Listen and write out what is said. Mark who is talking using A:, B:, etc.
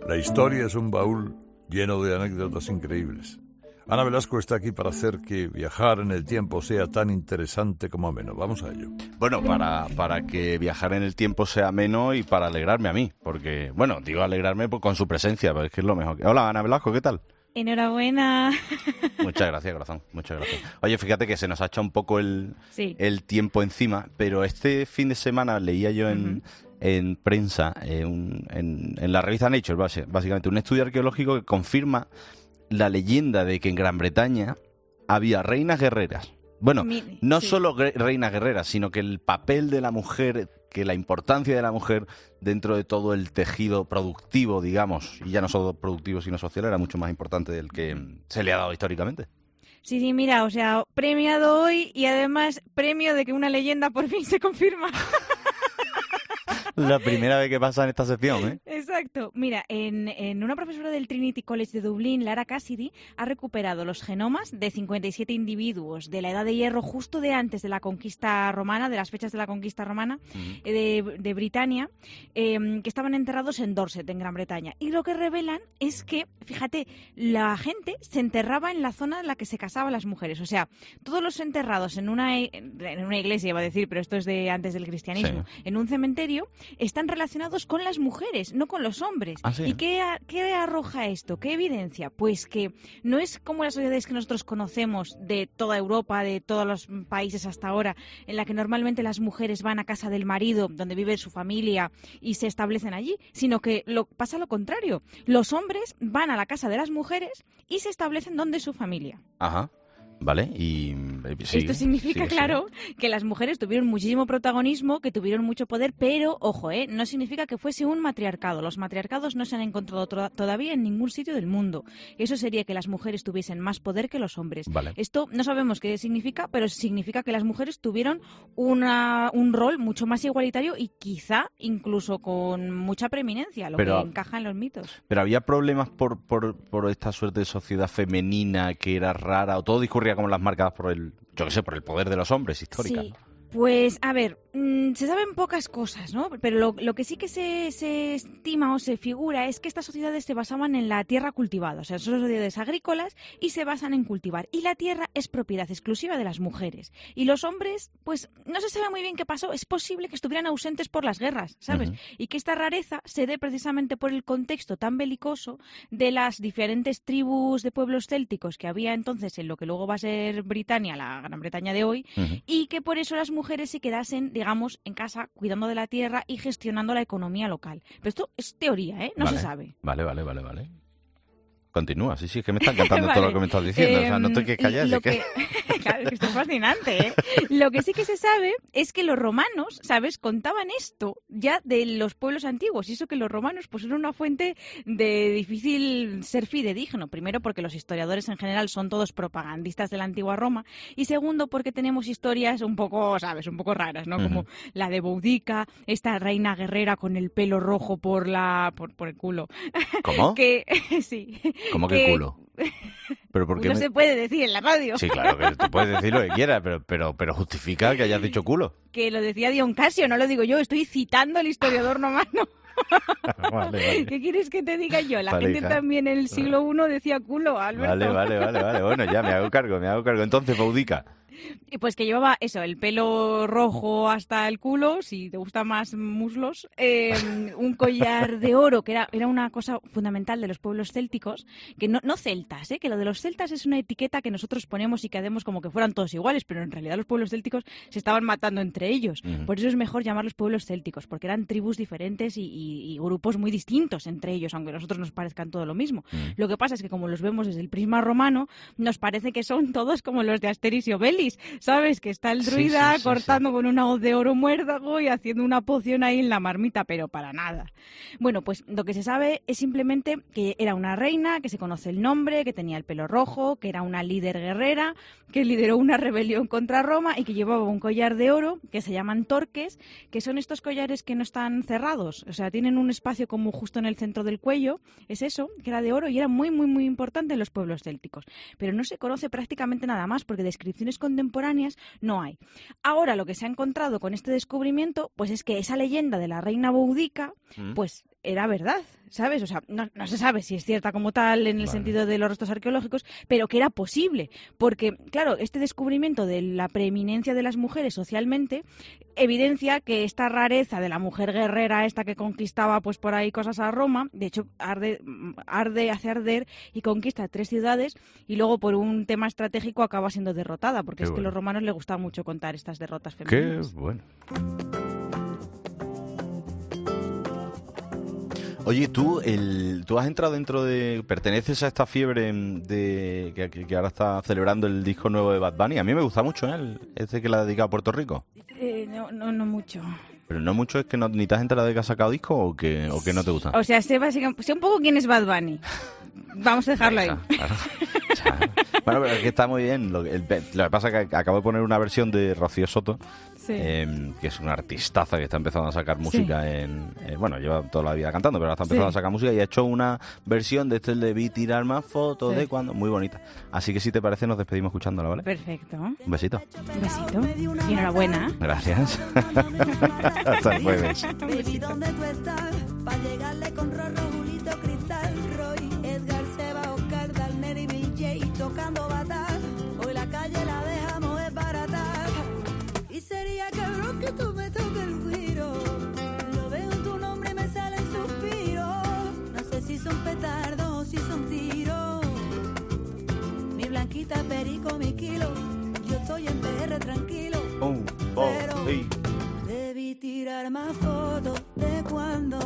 A: La historia es un baúl lleno de anécdotas increíbles. Ana Velasco está aquí para hacer que viajar en el tiempo sea tan interesante como ameno. Vamos a ello.
B: Bueno, para que viajar en el tiempo sea ameno y para alegrarme a mí. Porque, bueno, digo alegrarme con su presencia, porque es que es lo mejor. Hola, Ana Velasco, ¿qué tal?
C: Enhorabuena.
B: Muchas gracias, corazón. Muchas gracias. Oye, fíjate que se nos ha echado un poco el tiempo encima, pero este fin de semana leía yo en prensa, en la revista Nature, básicamente, un estudio arqueológico que confirma la leyenda de que en Gran Bretaña había reinas guerreras. Bueno, no solo reinas guerreras, sino que el papel de la mujer, que la importancia de la mujer dentro de todo el tejido productivo, digamos, y ya no solo productivo sino social, era mucho más importante del que se le ha dado históricamente.
C: Sí, mira, o sea, premiado hoy y además premio de que una leyenda por fin se confirma.
B: La primera vez que pasa en esta sección, ¿eh?
C: Exacto. Mira, en una profesora del Trinity College de Dublín, Lara Cassidy, ha recuperado los genomas de 57 individuos de la Edad de Hierro justo de antes de la conquista romana, de las fechas de la conquista romana de Britania, que estaban enterrados en Dorset, en Gran Bretaña. Y lo que revelan es que, fíjate, la gente se enterraba en la zona en la que se casaban las mujeres. O sea, todos los enterrados en una iglesia, iba a decir, pero esto es de antes del cristianismo, en un cementerio, están relacionados con las mujeres, no con los hombres.
B: ¿Ah, sí?
C: ¿Y qué arroja esto? ¿Qué evidencia? Pues que no es como las sociedades que nosotros conocemos de toda Europa, de todos los países hasta ahora, en la que normalmente las mujeres van a casa del marido, donde vive su familia, y se establecen allí, sino que pasa lo contrario. Los hombres van a la casa de las mujeres y se establecen donde su familia.
B: Ajá. Vale, y
C: esto significa, claro, que las mujeres tuvieron muchísimo protagonismo, que tuvieron mucho poder, pero, ojo, no significa que fuese un matriarcado. Los matriarcados no se han encontrado todavía en ningún sitio del mundo. Eso sería que las mujeres tuviesen más poder que los hombres.
B: Vale.
C: Esto no sabemos qué significa, pero significa que las mujeres tuvieron un rol mucho más igualitario y quizá incluso con mucha preeminencia, que encaja en los mitos.
B: Pero había problemas por esta suerte de sociedad femenina que era rara, o todo discurría como las marcadas por el poder de los hombres histórica.
C: Sí. Pues, a ver, se saben pocas cosas, ¿no? Pero lo que sí que se estima o se figura es que estas sociedades se basaban en la tierra cultivada. O sea, son sociedades agrícolas y se basan en cultivar. Y la tierra es propiedad exclusiva de las mujeres. Y los hombres, pues, no se sabe muy bien qué pasó. Es posible que estuvieran ausentes por las guerras, ¿sabes? Y que esta rareza se dé precisamente por el contexto tan belicoso de las diferentes tribus de pueblos célticos que había entonces en lo que luego va a ser Britania, la Gran Bretaña de hoy, y que por eso las mujeres se quedasen, digamos, en casa cuidando de la tierra y gestionando la economía local. Pero esto es teoría, no se sabe.
B: Vale. Continúa, sí, es que me está encantando todo lo que me estás diciendo, o sea, no te quedes callado.
C: Claro, es que esto es fascinante, Lo que sí que se sabe es que los romanos, ¿sabes?, contaban esto ya de los pueblos antiguos, y eso que los romanos pues eran una fuente de difícil ser fidedigno. Primero porque los historiadores en general son todos propagandistas de la antigua Roma, y segundo porque tenemos historias un poco, ¿sabes?, un poco raras, ¿no? Como la de Boudica, esta reina guerrera con el pelo rojo por el culo.
B: ¿Cómo?
C: Sí.
B: ¿Cómo que culo? ¿Pero por qué
C: no se puede decir en la radio.
B: Sí, claro, que tú puedes decir lo que quieras, pero justifica que hayas dicho culo.
C: Que lo decía Dion Casio, no lo digo yo, estoy citando al historiador romano.
B: Vale.
C: ¿Qué quieres que te diga yo? La gente
B: hija.
C: También en el siglo I decía culo, Alberto.
B: Vale. Bueno, ya me hago cargo. Entonces, Boudica.
C: Y pues que llevaba eso, el pelo rojo hasta el culo, si te gustan más muslos, un collar de oro, que era una cosa fundamental de los pueblos célticos, que no celtas, que lo de los celtas es una etiqueta que nosotros ponemos y que hacemos como que fueran todos iguales, pero en realidad los pueblos célticos se estaban matando entre ellos. Por eso es mejor llamarlos pueblos célticos, porque eran tribus diferentes y grupos muy distintos entre ellos, aunque a nosotros nos parezcan todo lo mismo. Lo que pasa es que como los vemos desde el prisma romano, nos parece que son todos como los de Asterix y Obelix, ¿sabes? Que está el druida cortando con una hoz de oro muérdago y haciendo una poción ahí en la marmita, pero para nada. Bueno, pues lo que se sabe es simplemente que era una reina, que se conoce el nombre, que tenía el pelo rojo, que era una líder guerrera, que lideró una rebelión contra Roma y que llevaba un collar de oro que se llaman torques, que son estos collares que no están cerrados, o sea, tienen un espacio como justo en el centro del cuello, es eso, que era de oro y era muy, muy, muy importante en los pueblos célticos. Pero no se conoce prácticamente nada más porque descripciones contemporáneas no hay. Ahora lo que se ha encontrado con este descubrimiento pues es que esa leyenda de la reina Boudica pues era verdad, ¿sabes? O sea, no se sabe si es cierta como tal en el sentido de los restos arqueológicos, pero que era posible, porque, claro, este descubrimiento de la preeminencia de las mujeres socialmente evidencia que esta rareza de la mujer guerrera, esta que conquistaba pues por ahí cosas a Roma, de hecho hace arder y conquista 3 ciudades y luego por un tema estratégico acaba siendo derrotada, porque que a los romanos les gustaba mucho contar estas derrotas femeninas.
B: Qué bueno. Oye, ¿tú has entrado dentro de... ¿Perteneces a esta fiebre que ahora está celebrando el disco nuevo de Bad Bunny? A mí me gusta mucho, ¿eh? Este que le ha dedicado a Puerto Rico.
C: No mucho.
B: ¿Pero no mucho es que ni te has enterado de que ha sacado disco o que no te gusta?
C: O sea, sé un poco quién es Bad Bunny. Vamos a dejarlo ahí.
B: Claro. Bueno, pero es que está muy bien. Lo que pasa es que acabo de poner una versión de Rocío Soto, que es una artistaza que está empezando a sacar música bueno, lleva toda la vida cantando, pero ahora está empezando a sacar música y ha hecho una versión de este Debí tirar más fotos de cuando, muy bonita. Así que si te parece nos despedimos escuchándola, ¿vale?
C: Perfecto.
B: Un besito.
C: Un besito. Y enhorabuena.
B: Gracias. Hasta el jueves.
D: Baby, ¿dónde tú estás? Pa' llegarle con Rorro, Julito, Cristal, Roy, Edgar, Seba, Oscar, Darner y Bill J tocando batas. Hoy la calle la dejamos desbaratar. Y sería cabrón que tú me toques el giro. Lo veo en tu nombre y me salen suspiros. No sé si son petardos o si son tiros. Mi blanquita perico, mi kilo. Yo estoy en PR tranquilo. Pero debí tirar más fotos de cuando